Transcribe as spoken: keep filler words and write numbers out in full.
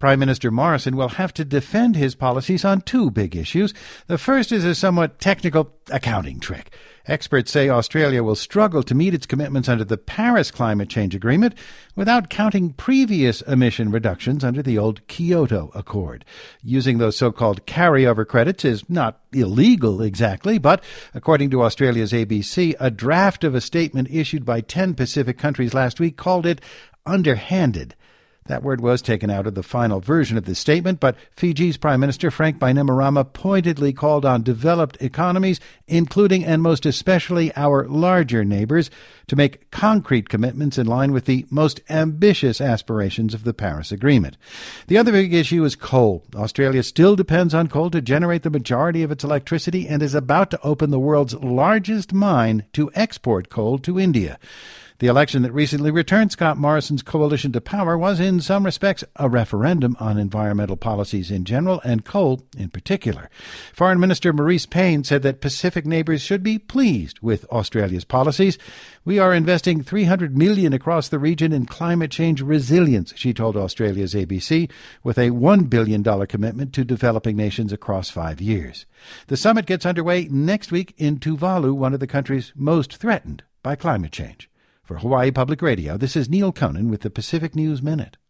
Prime Minister Morrison will have to defend his policies on two big issues. The first is a somewhat technical accounting trick. Experts say Australia will struggle to meet its commitments under the Paris Climate Change Agreement without counting previous emission reductions under the old Kyoto Accord. Using those so-called carryover credits is not illegal exactly, but according to Australia's A B C, a draft of a statement issued by ten Pacific countries last week called it underhanded. That word was taken out of the final version of the statement, but Fiji's Prime Minister Frank Bainimarama pointedly called on developed economies, including and most especially our larger neighbors, to make concrete commitments in line with the most ambitious aspirations of the Paris Agreement. The other big issue is coal. Australia still depends on coal to generate the majority of its electricity and is about to open the world's largest mine to export coal to India. The election that recently returned Scott Morrison's coalition to power was, in some respects, a referendum on environmental policies in general and coal in particular. Foreign Minister Marise Payne said that Pacific neighbours should be pleased with Australia's policies. We are investing three hundred million dollars across the region in climate change resilience, she told Australia's A B C, with a one billion dollars commitment to developing nations across five years. The summit gets underway next week in Tuvalu, one of the countries most threatened by climate change. For Hawaii Public Radio, this is Neil Conan with the Pacific News Minute.